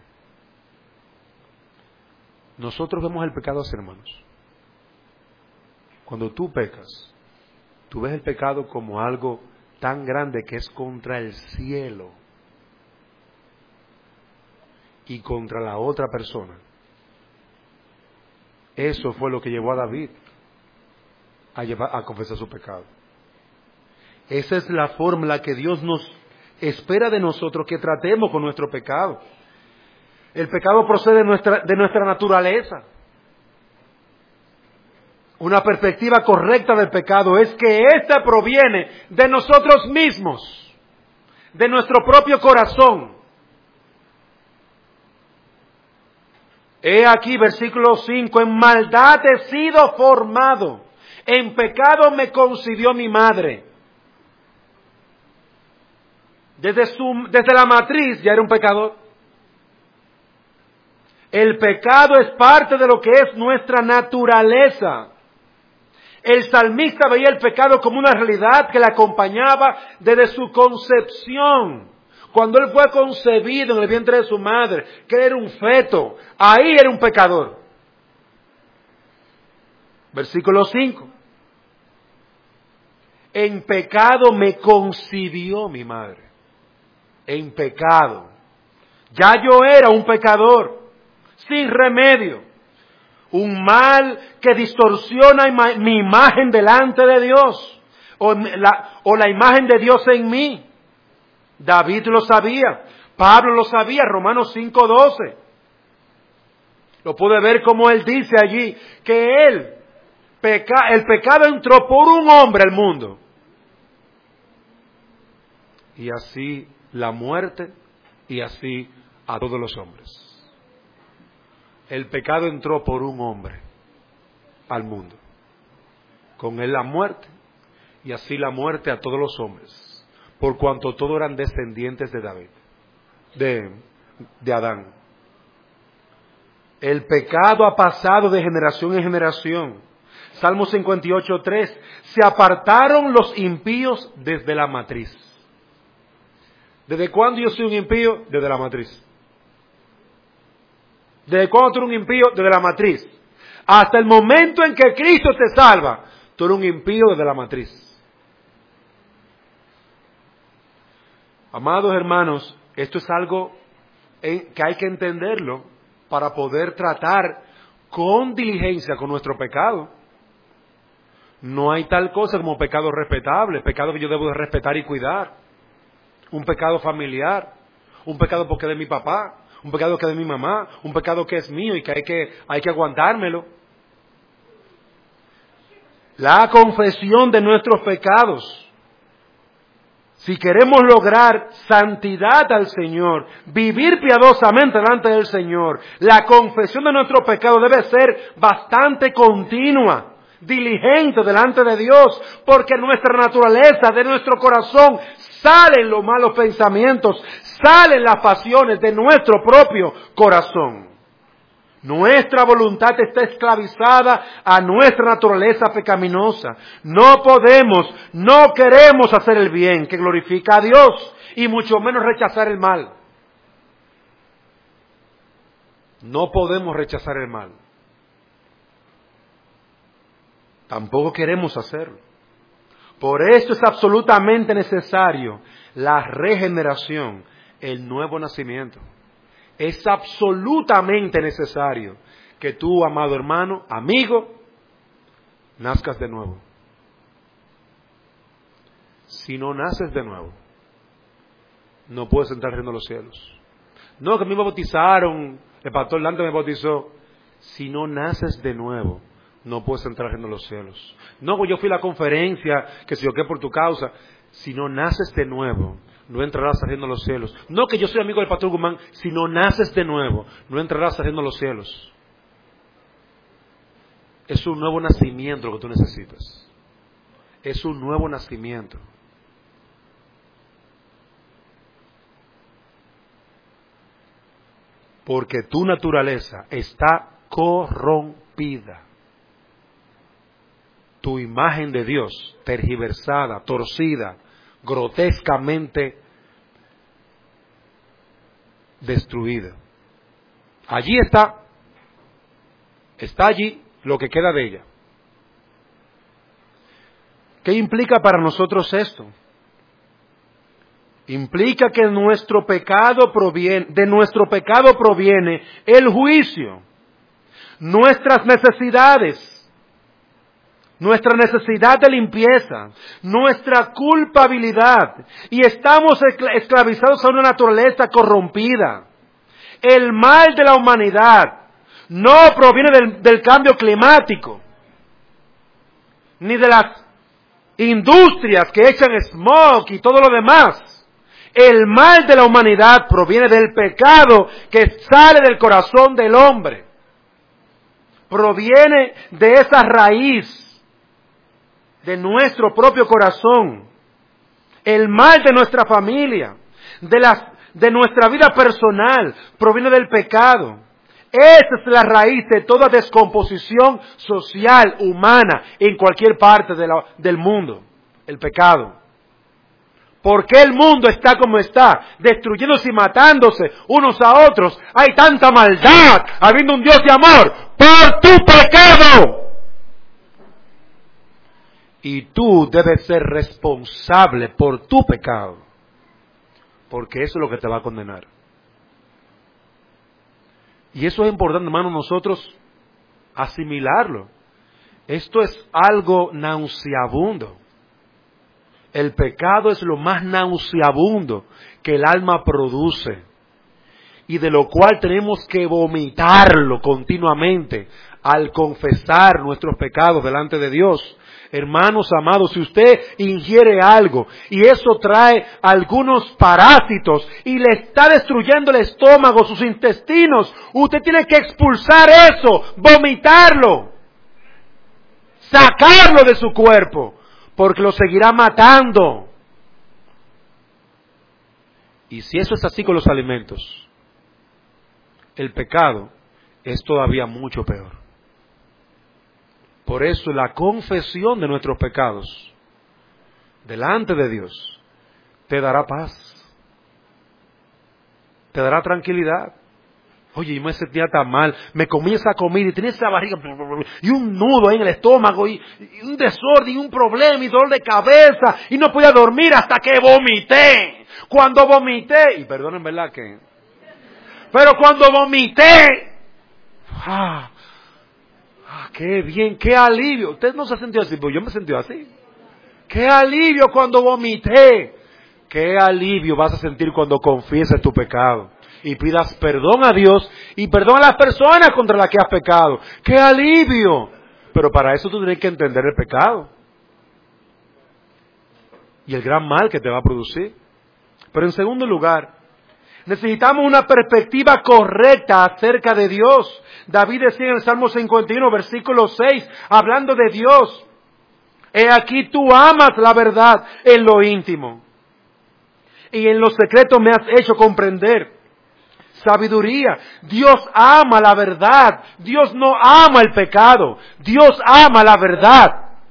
Nosotros vemos el pecado así, hermanos. Cuando tú pecas, tú ves el pecado como algo tan grande que es contra el cielo y contra la otra persona. Eso fue lo que llevó a David a confesar su pecado. Esa es la forma en la que Dios nos espera de nosotros que tratemos con nuestro pecado. El pecado procede de nuestra naturaleza. Una perspectiva correcta del pecado es que éste proviene de nosotros mismos, de nuestro propio corazón. He aquí, versículo 5, en maldad he sido formado, en pecado me concibió mi madre. Desde la matriz ya era un pecador. El pecado es parte de lo que es nuestra naturaleza. El salmista veía el pecado como una realidad que le acompañaba desde su concepción. Cuando él fue concebido en el vientre de su madre, que era un feto, ahí era un pecador. Versículo 5. En pecado me concibió mi madre. En pecado. Ya yo era un pecador, sin remedio. Un mal que distorsiona mi imagen delante de Dios, o la imagen de Dios en mí. David lo sabía, Pablo lo sabía, Romanos 5:12. Lo pude ver como él dice allí, que el pecado entró por un hombre al mundo. Y así la muerte, y así a todos los hombres. El pecado entró por un hombre al mundo. Con él la muerte, y así la muerte a todos los hombres. Por cuanto todos eran descendientes de David, de Adán. El pecado ha pasado de generación en generación. Salmo 58:3, se apartaron los impíos desde la matriz. ¿Desde cuándo yo soy un impío? Desde la matriz. ¿Desde cuándo tú eres un impío? Desde la matriz. Hasta el momento en que Cristo te salva, tú eres un impío desde la matriz. Amados hermanos, esto es algo que hay que entenderlo para poder tratar con diligencia con nuestro pecado. No hay tal cosa como pecado respetable, pecado que yo debo de respetar y cuidar. Un pecado familiar, un pecado porque es de mi papá, un pecado que es de mi mamá, un pecado que es mío y que hay que aguantármelo. La confesión de nuestros pecados. Si queremos lograr santidad al Señor, vivir piadosamente delante del Señor, la confesión de nuestro pecado debe ser bastante continua, diligente delante de Dios, porque nuestra naturaleza, de nuestro corazón, salen los malos pensamientos, salen las pasiones de nuestro propio corazón. Nuestra voluntad está esclavizada a nuestra naturaleza pecaminosa. No podemos, no queremos hacer el bien que glorifica a Dios y mucho menos rechazar el mal. No podemos rechazar el mal. Tampoco queremos hacerlo. Por esto es absolutamente necesario la regeneración, el nuevo nacimiento. Es absolutamente necesario que tú, amado hermano, amigo, nazcas de nuevo. Si no naces de nuevo, no puedes entrar al reino de los cielos. No, que a mí me bautizaron, el pastor Lante me bautizó. Si no naces de nuevo, no puedes entrar al reino de los cielos. No, pues yo fui a la conferencia, que se yo qué por tu causa. Si no naces de nuevo, no entrarás al reino de los cielos. No, que yo soy amigo del pastor Guzmán. Si no naces de nuevo, no entrarás al reino de los cielos. Es un nuevo nacimiento lo que tú necesitas. Es un nuevo nacimiento. Porque tu naturaleza está corrompida. Tu imagen de Dios, tergiversada, torcida, grotescamente destruida. Allí está allí lo que queda de ella. ¿Qué implica para nosotros esto? Implica que de nuestro pecado proviene el juicio, nuestras necesidades, nuestra necesidad de limpieza, nuestra culpabilidad, y estamos esclavizados a una naturaleza corrompida. El mal de la humanidad no proviene del cambio climático, ni de las industrias que echan smog y todo lo demás. El mal de la humanidad proviene del pecado que sale del corazón del hombre. Proviene de esa raíz de nuestro propio corazón. El mal de nuestra familia, de nuestra vida personal, proviene del pecado. Esa es la raíz de toda descomposición social, humana, en cualquier parte del mundo. El pecado. ¿Por qué el mundo está como está? Destruyéndose y matándose unos a otros. Hay tanta maldad, habiendo un Dios de amor, por tu pecado. Y tú debes ser responsable por tu pecado. Porque eso es lo que te va a condenar. Y eso es importante, hermano, nosotros asimilarlo. Esto es algo nauseabundo. El pecado es lo más nauseabundo que el alma produce y de lo cual tenemos que vomitarlo continuamente al confesar nuestros pecados delante de Dios. Hermanos amados, si usted ingiere algo y eso trae algunos parásitos y le está destruyendo el estómago, sus intestinos, usted tiene que expulsar eso, vomitarlo, sacarlo de su cuerpo. Porque lo seguirá matando. Y si eso es así con los alimentos, el pecado es todavía mucho peor. Por eso la confesión de nuestros pecados delante de Dios te dará paz, te dará tranquilidad. Oye, yo me sentía tan mal, me comí esa comida y tenía esa barriga y un nudo ahí en el estómago y un desorden y un problema y dolor de cabeza y no podía dormir hasta que vomité. Cuando vomité, y perdonen, ¿verdad? Pero cuando vomité, qué bien, qué alivio. Usted no se ha sentido así, pero yo me sentí así. Qué alivio cuando vomité. Qué alivio vas a sentir cuando confieses tu pecado y pidas perdón a Dios y perdón a las personas contra las que has pecado. ¡Qué alivio! Pero para eso tú tienes que entender el pecado y el gran mal que te va a producir. Pero en segundo lugar, necesitamos una perspectiva correcta acerca de Dios. David decía en el Salmo 51, versículo 6, hablando de Dios: he aquí tú amas la verdad en lo íntimo, y en lo secreto me has hecho comprender sabiduría. Dios ama la verdad. Dios no ama el pecado. Dios ama la verdad.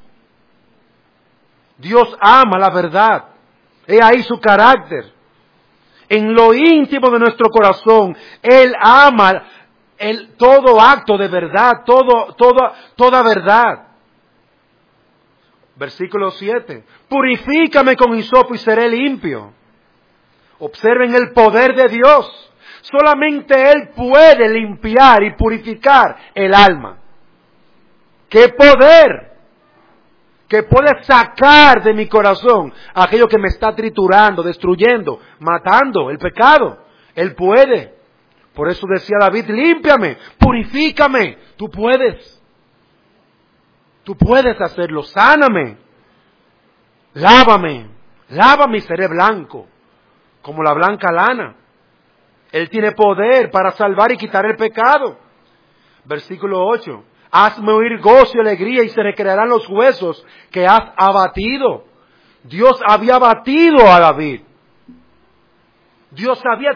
Dios ama la verdad. He ahí su carácter. En lo íntimo de nuestro corazón, Él ama todo acto de verdad, toda verdad. Versículo 7. Purifícame con hisopo y seré limpio. Observen el poder de Dios. Solamente Él puede limpiar y purificar el alma. ¡Qué poder! Que puede sacar de mi corazón aquello que me está triturando, destruyendo, matando, el pecado. Él puede. Por eso decía David, límpiame, purifícame. Tú puedes. Tú puedes hacerlo, sáname. Lávame y seré blanco, como la blanca lana. Él tiene poder para salvar y quitar el pecado. Versículo 8. Hazme oír gozo y alegría y se recrearán los huesos que has abatido. Dios había abatido a David. Dios había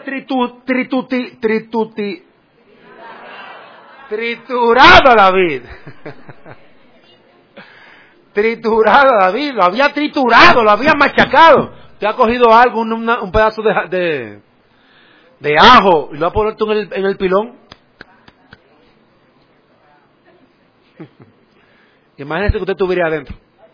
triturado a David. Triturado a David, lo había triturado, lo había machacado. ¿Te ha cogido algo, un pedazo de ajo y lo ha puesto en el pilón? Imagínese que usted estuviera adentro.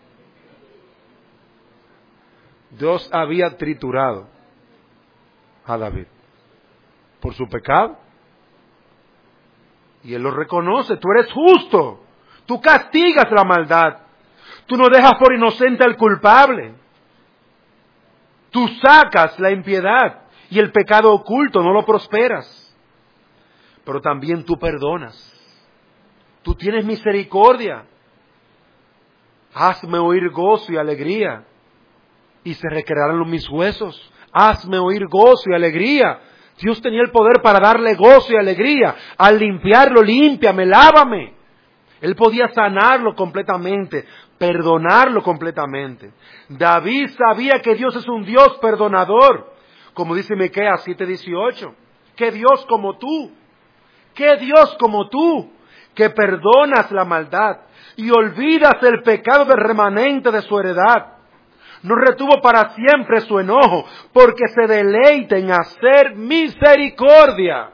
Dios había triturado a David por su pecado. Y Él lo reconoce. Tú eres justo. Tú castigas la maldad. Tú no dejas por inocente al culpable. Tú sacas la impiedad y el pecado oculto, no lo prosperas. Pero también tú perdonas. Tú tienes misericordia. Hazme oír gozo y alegría, y se recrearán mis huesos. Hazme oír gozo y alegría. Dios tenía el poder para darle gozo y alegría. Al limpiarlo, límpiame, lávame. Él podía sanarlo completamente, perdonarlo completamente. David sabía que Dios es un Dios perdonador, como dice Miqueas 7:18. Que Dios como tú, que Dios como tú, que perdonas la maldad y olvidas el pecado del remanente de su heredad. No retuvo para siempre su enojo, porque se deleita en hacer misericordia.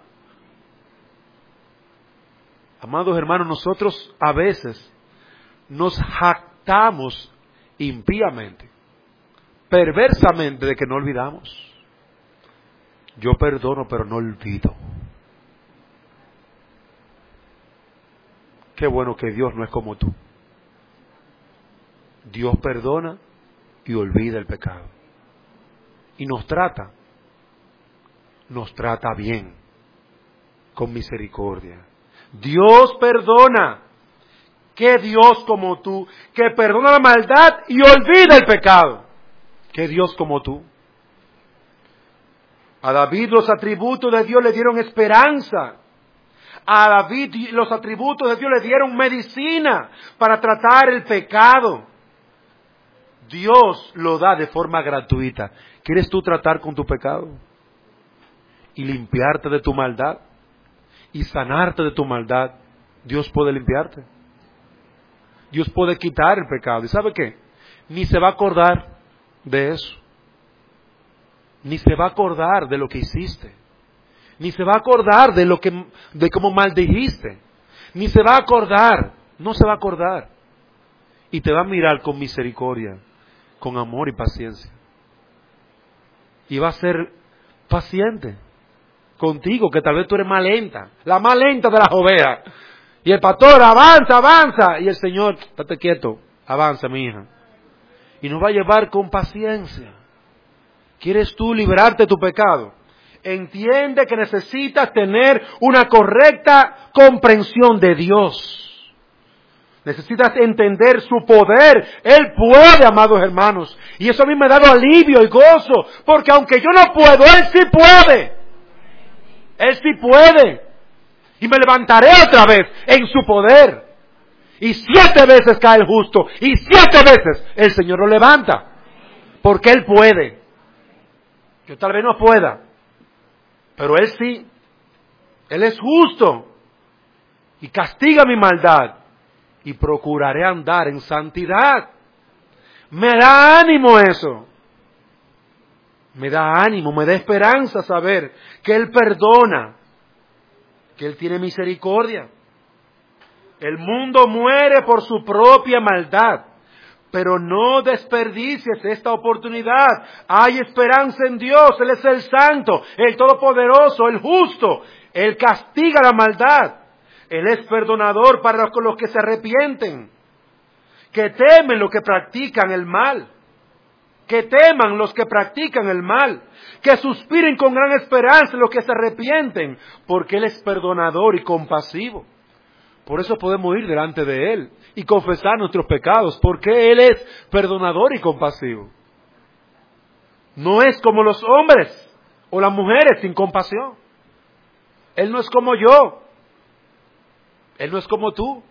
Amados hermanos, nosotros a veces nos jactamos impíamente, perversamente, de que no olvidamos. Yo perdono, pero no olvido. Qué bueno que Dios no es como tú. Dios perdona y olvida el pecado. Y nos trata bien, con misericordia. Dios perdona. ¿Qué Dios como tú, que perdona la maldad y olvida el pecado? ¿Qué Dios como tú? A David los atributos de Dios le dieron esperanza. A David los atributos de Dios le dieron medicina para tratar el pecado. Dios lo da de forma gratuita. ¿Quieres tú tratar con tu pecado? Y limpiarte de tu maldad. Y sanarte de tu maldad. Dios puede limpiarte. Dios puede quitar el pecado. ¿Y sabe qué? Ni se va a acordar de eso. Ni se va a acordar de lo que hiciste. Ni se va a acordar de cómo maldijiste. Ni se va a acordar. No se va a acordar. Y te va a mirar con misericordia, con amor y paciencia. Y va a ser paciente contigo, que tal vez tú eres más lenta, la más lenta de las ovejas. Y el pastor, avanza, avanza. Y el Señor, estate quieto, avanza, mi hija. Y nos va a llevar con paciencia. ¿Quieres tú liberarte de tu pecado? Entiende que necesitas tener una correcta comprensión de Dios. Necesitas entender su poder. Él puede, amados hermanos. Y eso a mí me ha dado alivio y gozo. Porque aunque yo no puedo, Él sí puede. Él sí puede. Y me levantaré otra vez en su poder. Y 7 veces cae el justo. Y 7 veces el Señor lo levanta. Porque Él puede. Yo tal vez no pueda. Pero Él sí. Él es justo. Y castiga mi maldad. Y procuraré andar en santidad. Me da ánimo eso. Me da ánimo, me da esperanza saber que Él perdona, que Él tiene misericordia. El mundo muere por su propia maldad, Pero no desperdicies esta oportunidad. Hay esperanza en Dios. Él es el Santo, el Todopoderoso, el Justo. Él castiga la maldad. Él es perdonador para los que se arrepienten, que temen los que practican el mal. Que teman los que practican el mal, que suspiren con gran esperanza los que se arrepienten, porque Él es perdonador y compasivo. Por eso podemos ir delante de Él y confesar nuestros pecados, porque Él es perdonador y compasivo. No es como los hombres o las mujeres sin compasión. Él no es como yo. Él no es como tú.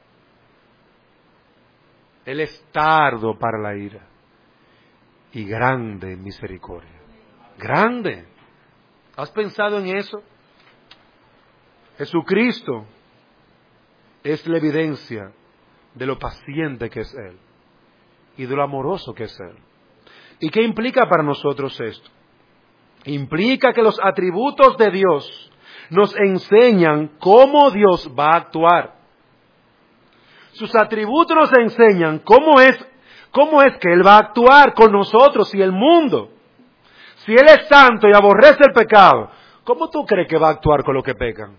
Él es tardo para la ira y grande en misericordia. Grande. ¿Has pensado en eso? Jesucristo es la evidencia de lo paciente que es Él y de lo amoroso que es Él. ¿Y qué implica para nosotros esto? Implica que los atributos de Dios nos enseñan cómo Dios va a actuar. Sus atributos nos enseñan cómo es que Él va a actuar con nosotros y el mundo. Si Él es santo y aborrece el pecado, ¿cómo tú crees que va a actuar con los que pecan?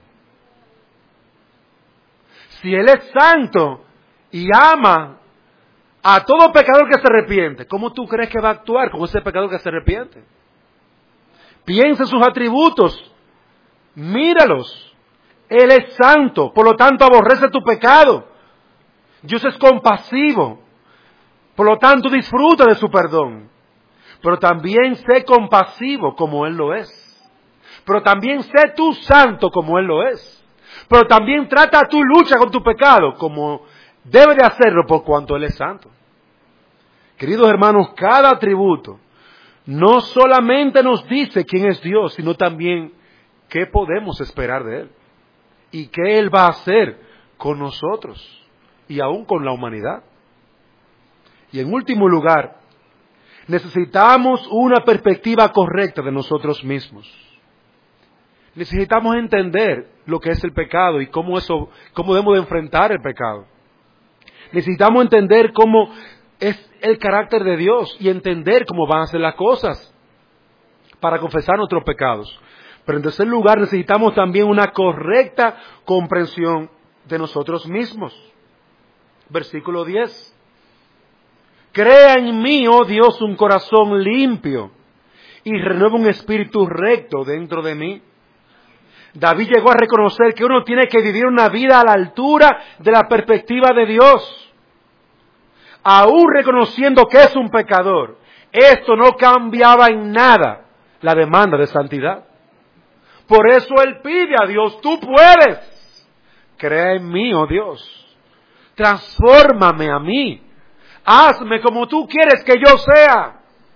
Si Él es santo y ama a todo pecador que se arrepiente, ¿cómo tú crees que va a actuar con ese pecador que se arrepiente? Piensa en sus atributos, míralos. Él es santo, por lo tanto aborrece tu pecado. Dios es compasivo, por lo tanto disfruta de su perdón. Pero también sé compasivo como Él lo es. Pero también sé tú santo como Él lo es. Pero también trata tu lucha con tu pecado como debe de hacerlo por cuanto Él es santo. Queridos hermanos, cada atributo no solamente nos dice quién es Dios, sino también qué podemos esperar de Él. Y qué Él va a hacer con nosotros y aún con la humanidad. Y en último lugar, necesitamos una perspectiva correcta de nosotros mismos. Necesitamos entender lo que es el pecado y cómo debemos de enfrentar el pecado. Necesitamos entender cómo es el carácter de Dios y entender cómo van a ser las cosas para confesar nuestros pecados. Pero en tercer lugar, necesitamos también una correcta comprensión de nosotros mismos. Versículo 10. Crea en mí, oh Dios, un corazón limpio y renueva un espíritu recto dentro de mí. David llegó a reconocer que uno tiene que vivir una vida a la altura de la perspectiva de Dios. Aún reconociendo que es un pecador, esto no cambiaba en nada la demanda de santidad. Por eso él pide a Dios, tú puedes. Crea en mí, oh Dios. Transfórmame a mí. Hazme como tú quieres que yo sea.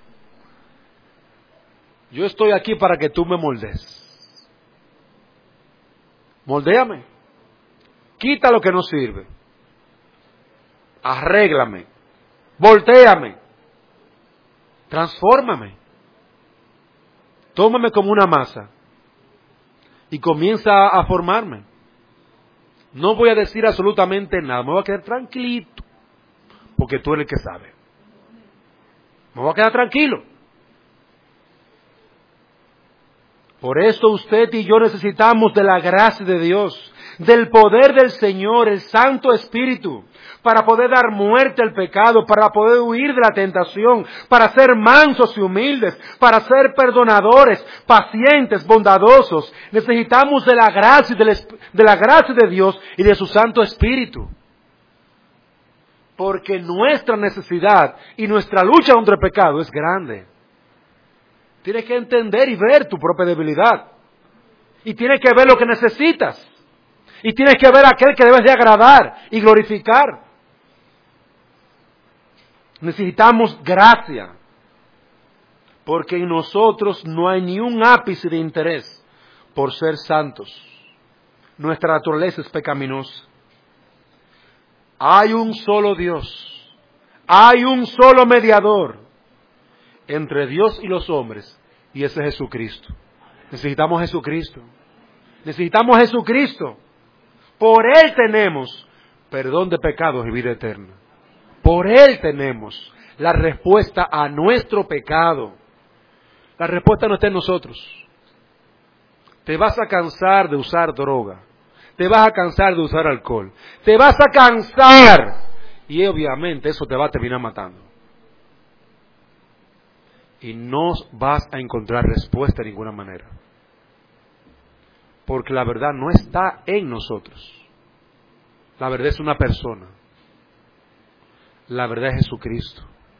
Yo estoy aquí para que tú me moldes. Moldéame. Quita lo que no sirve. Arréglame. Voltéame. Transfórmame. Tómame como una masa. Y comienza a formarme. No voy a decir absolutamente nada. Me voy a quedar tranquilito. Porque tú eres el que sabe. Me voy a quedar tranquilo. Por eso usted y yo necesitamos de la gracia de Dios, del poder del Señor, el Santo Espíritu, para poder dar muerte al pecado, para poder huir de la tentación, para ser mansos y humildes, para ser perdonadores, pacientes, bondadosos. Necesitamos de la gracia de Dios y de su Santo Espíritu. Porque nuestra necesidad y nuestra lucha contra el pecado es grande. Tienes que entender y ver tu propia debilidad. Y tienes que ver lo que necesitas. Y tienes que ver a aquel que debes de agradar y glorificar. Necesitamos gracia. Porque en nosotros no hay ni un ápice de interés por ser santos. Nuestra naturaleza es pecaminosa. Hay un solo Dios. Hay un solo mediador entre Dios y los hombres, y ese es Jesucristo. Necesitamos Jesucristo. Necesitamos Jesucristo. Por Él tenemos perdón de pecados y vida eterna. Por Él tenemos la respuesta a nuestro pecado. La respuesta no está en nosotros. Te vas a cansar de usar droga. Te vas a cansar de usar alcohol. Te vas a cansar. Y obviamente eso te va a terminar matando. Y no vas a encontrar respuesta de ninguna manera. Porque la verdad no está en nosotros. La verdad es una persona. La verdad es Jesucristo.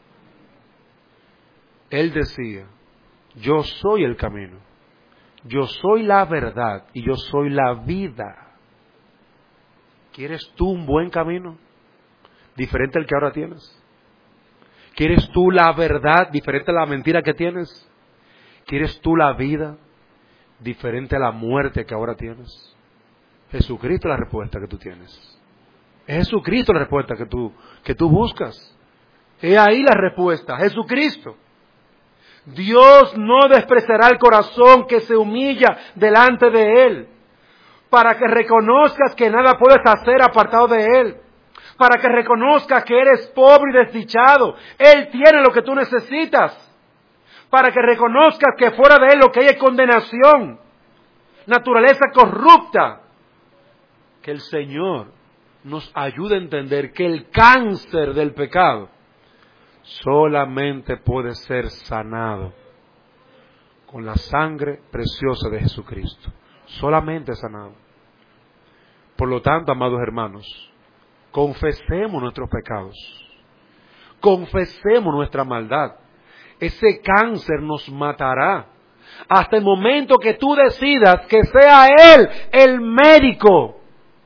Él decía, yo soy el camino, yo soy la verdad y yo soy la vida. ¿Quieres tú un buen camino? Diferente al que ahora tienes. ¿Quieres tú la verdad diferente a la mentira que tienes? ¿Quieres tú la vida diferente a la muerte que ahora tienes? Jesucristo es la respuesta que tú tienes. Es Jesucristo la respuesta que tú buscas. Es ahí la respuesta, Jesucristo. Dios no despreciará el corazón que se humilla delante de Él, para que reconozcas que nada puedes hacer apartado de Él, para que reconozcas que eres pobre y desdichado. Él tiene lo que tú necesitas, para que reconozcas que fuera de Él lo que hay es condenación, naturaleza corrupta. Que el Señor nos ayude a entender que el cáncer del pecado solamente puede ser sanado con la sangre preciosa de Jesucristo. Solamente sanado. Por lo tanto, amados hermanos, confesemos nuestros pecados. Confesemos nuestra maldad. Ese cáncer nos matará. Hasta el momento que tú decidas que sea Él el médico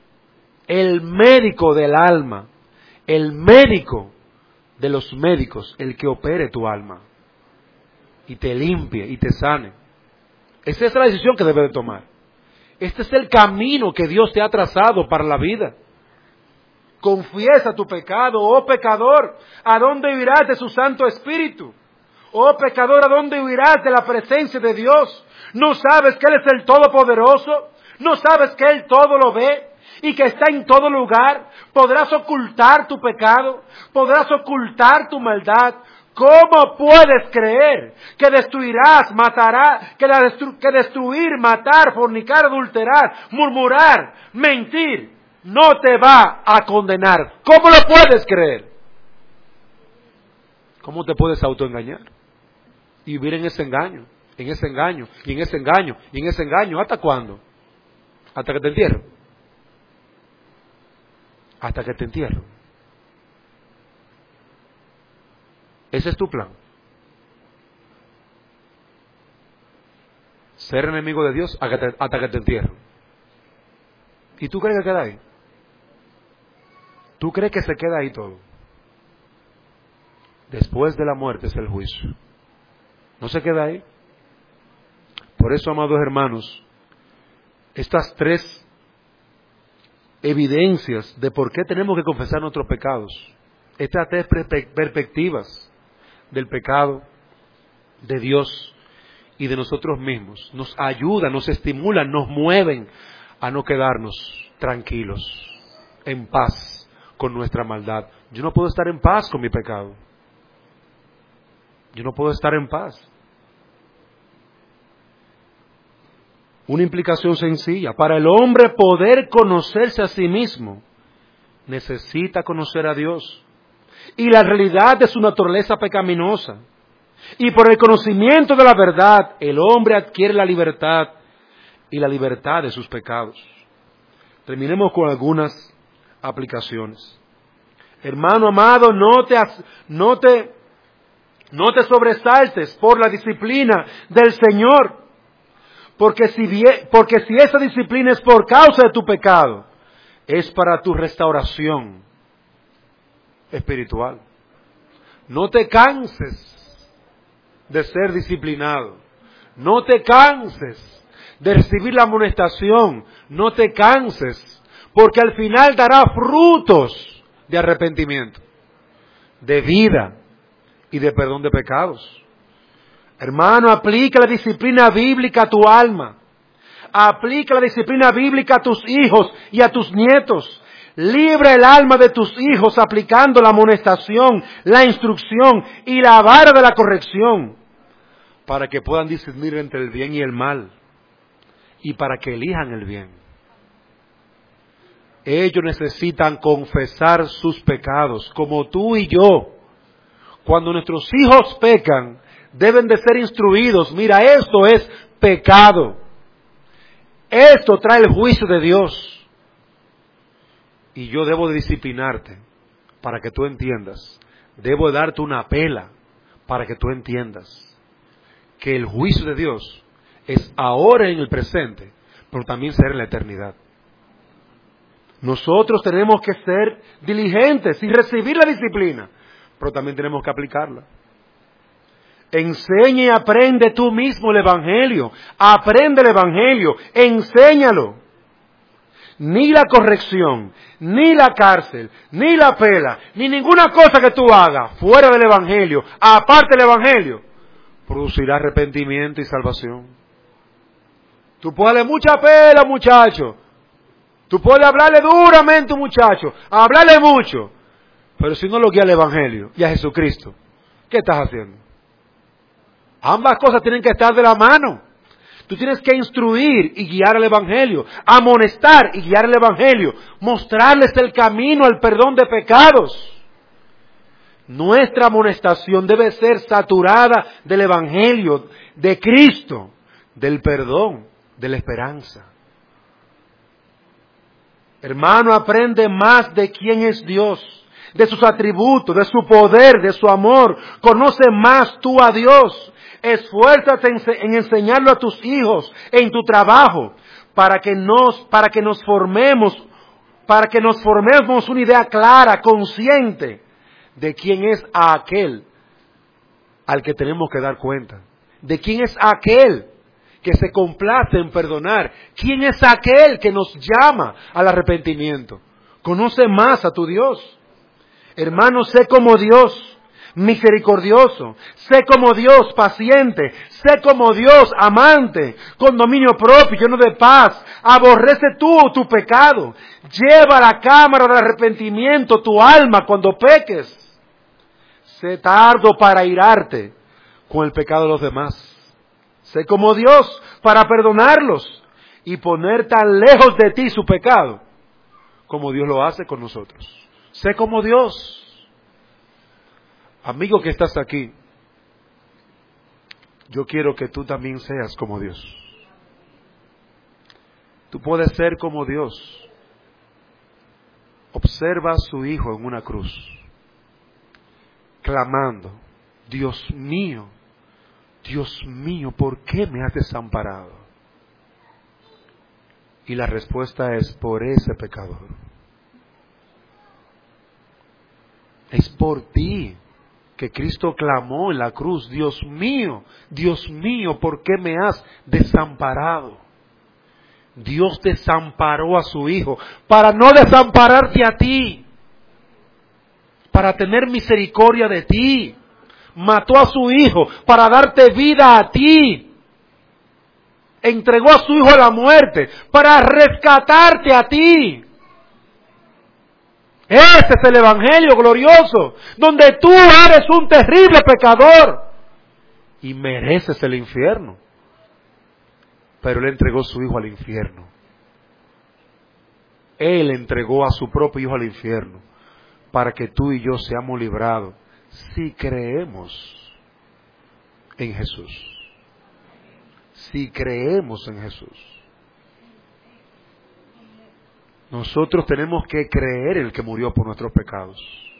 del alma, el médico de los médicos, el que opere tu alma y te limpie y te sane. Esa es la decisión que debes de tomar. Este es el camino que Dios te ha trazado para la vida. Confiesa tu pecado, oh pecador, ¿a dónde irás de su Santo Espíritu? Oh pecador, ¿a dónde huirás de la presencia de Dios? ¿No sabes que Él es el Todopoderoso? ¿No sabes que Él todo lo ve y que está en todo lugar? ¿Podrás ocultar tu pecado? ¿Podrás ocultar tu maldad? ¿Cómo puedes creer que destruirás, matarás, que destruir, matar, fornicar, adulterar, murmurar, mentir, no te va a condenar? ¿Cómo lo puedes creer? ¿Cómo te puedes autoengañar? Y vivir en ese engaño, y en ese engaño, y en ese engaño, y en ese engaño. ¿Hasta cuándo? Hasta que te entierro. Hasta que te entierro. Ese es tu plan. Ser enemigo de Dios hasta que te entierro. ¿Y tú crees que queda ahí? ¿Tú crees que se queda ahí todo? Después de la muerte es el juicio. ¿No se queda ahí? Por eso, amados hermanos, estas tres evidencias de por qué tenemos que confesar nuestros pecados, estas tres perspectivas del pecado, de Dios y de nosotros mismos, nos ayudan, nos estimulan, nos mueven a no quedarnos tranquilos, en paz con nuestra maldad. Yo no puedo estar en paz con mi pecado. Yo no puedo estar en paz. Una implicación sencilla. Para el hombre poder conocerse a sí mismo, necesita conocer a Dios y la realidad de su naturaleza pecaminosa. Y por el conocimiento de la verdad, el hombre adquiere la libertad y la libertad de sus pecados. Terminemos con algunas aplicaciones. Hermano amado, no te sobresaltes por la disciplina del Señor, porque si esa disciplina es por causa de tu pecado, es para tu restauración espiritual. No te canses de ser disciplinado. No te canses de recibir la amonestación. No te canses, porque al final dará frutos de arrepentimiento, de vida y de perdón de pecados. Hermano, aplica la disciplina bíblica a tu alma. Aplica la disciplina bíblica a tus hijos y a tus nietos. Libra el alma de tus hijos aplicando la amonestación, la instrucción y la vara de la corrección, para que puedan discernir entre el bien y el mal, y para que elijan el bien. Ellos necesitan confesar sus pecados, como tú y yo. Cuando nuestros hijos pecan, deben de ser instruidos. Mira, esto es pecado. Esto trae el juicio de Dios. Y yo debo de disciplinarte para que tú entiendas. Debo de darte una pela para que tú entiendas que el juicio de Dios es ahora en el presente, pero también será en la eternidad. Nosotros tenemos que ser diligentes y recibir la disciplina, pero también tenemos que aplicarla. Enseña y aprende tú mismo el Evangelio. Aprende el Evangelio, enséñalo. Ni la corrección, ni la cárcel, ni la pela, ni ninguna cosa que tú hagas fuera del Evangelio, aparte del Evangelio, producirá arrepentimiento y salvación. Tú puedes darle mucha pela, muchacho. Tú puedes hablarle duramente a un muchacho, hablarle mucho. Pero si no lo guía al Evangelio y a Jesucristo, ¿qué estás haciendo? Ambas cosas tienen que estar de la mano. Tú tienes que instruir y guiar el Evangelio, amonestar y guiar el Evangelio, mostrarles el camino al perdón de pecados. Nuestra amonestación debe ser saturada del Evangelio, de Cristo, del perdón, de la esperanza. Hermano, aprende más de quién es Dios, de sus atributos, de su poder, de su amor. Conoce más tú a Dios. Esfuérzate en enseñarlo a tus hijos, en tu trabajo, para que nos formemos una idea clara, consciente de quién es aquel al que tenemos que dar cuenta, de quién es aquel que se complace en perdonar, quién es aquel que nos llama al arrepentimiento. Conoce más a tu Dios. Hermano, sé como Dios misericordioso, sé como Dios paciente, sé como Dios amante, con dominio propio, lleno de paz. Aborrece tú tu pecado, lleva a la cámara del arrepentimiento tu alma cuando peques. Sé tardo para irarte con el pecado de los demás. Sé como Dios para perdonarlos y poner tan lejos de ti su pecado como Dios lo hace con nosotros. Sé como Dios. Amigo que estás aquí, yo quiero que tú también seas como Dios. Tú puedes ser como Dios. Observa a su Hijo en una cruz, clamando, Dios mío, ¿por qué me has desamparado? Y la respuesta es por ese pecador. Es por ti que Cristo clamó en la cruz, Dios mío, ¿por qué me has desamparado? Dios desamparó a su Hijo para no desampararte a ti, para tener misericordia de ti. Mató a su Hijo para darte vida a ti. Entregó a su Hijo a la muerte para rescatarte a ti. Ese es el Evangelio glorioso, donde tú eres un terrible pecador y mereces el infierno. Pero Él entregó a su Hijo al infierno. Él entregó a su propio Hijo al infierno para que tú y yo seamos librados si creemos en Jesús. Si creemos en Jesús. Nosotros tenemos que creer en el que murió por nuestros pecados.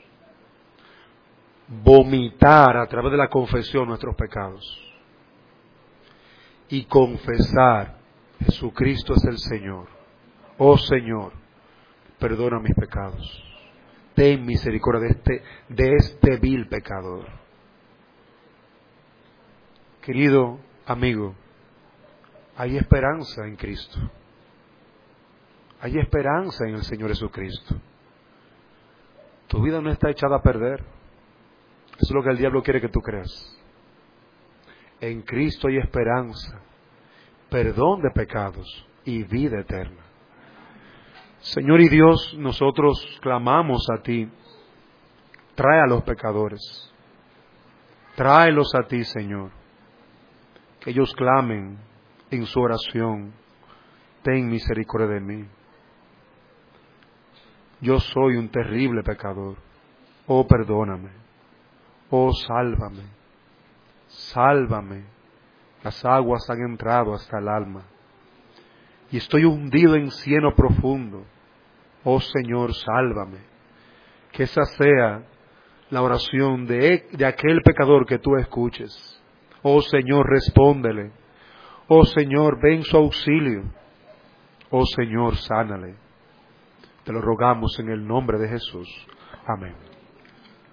Vomitar a través de la confesión nuestros pecados. Y confesar, Jesucristo es el Señor. Oh Señor, perdona mis pecados. Ten misericordia de este vil pecador. Querido amigo, hay esperanza en Cristo. Hay esperanza en el Señor Jesucristo. Tu vida no está echada a perder. Eso es lo que el diablo quiere que tú creas. En Cristo hay esperanza, perdón de pecados y vida eterna. Señor y Dios, nosotros clamamos a ti. Trae a los pecadores. Tráelos a ti, Señor. Que ellos clamen en su oración. Ten misericordia de mí. Yo soy un terrible pecador. Oh, perdóname. Oh, sálvame. Sálvame. Las aguas han entrado hasta el alma. Y estoy hundido en cieno profundo. Oh, Señor, sálvame. Que esa sea la oración de aquel pecador que tú escuches. Oh, Señor, respóndele. Oh, Señor, ven su auxilio. Oh, Señor, sánale. Te lo rogamos en el nombre de Jesús. Amén.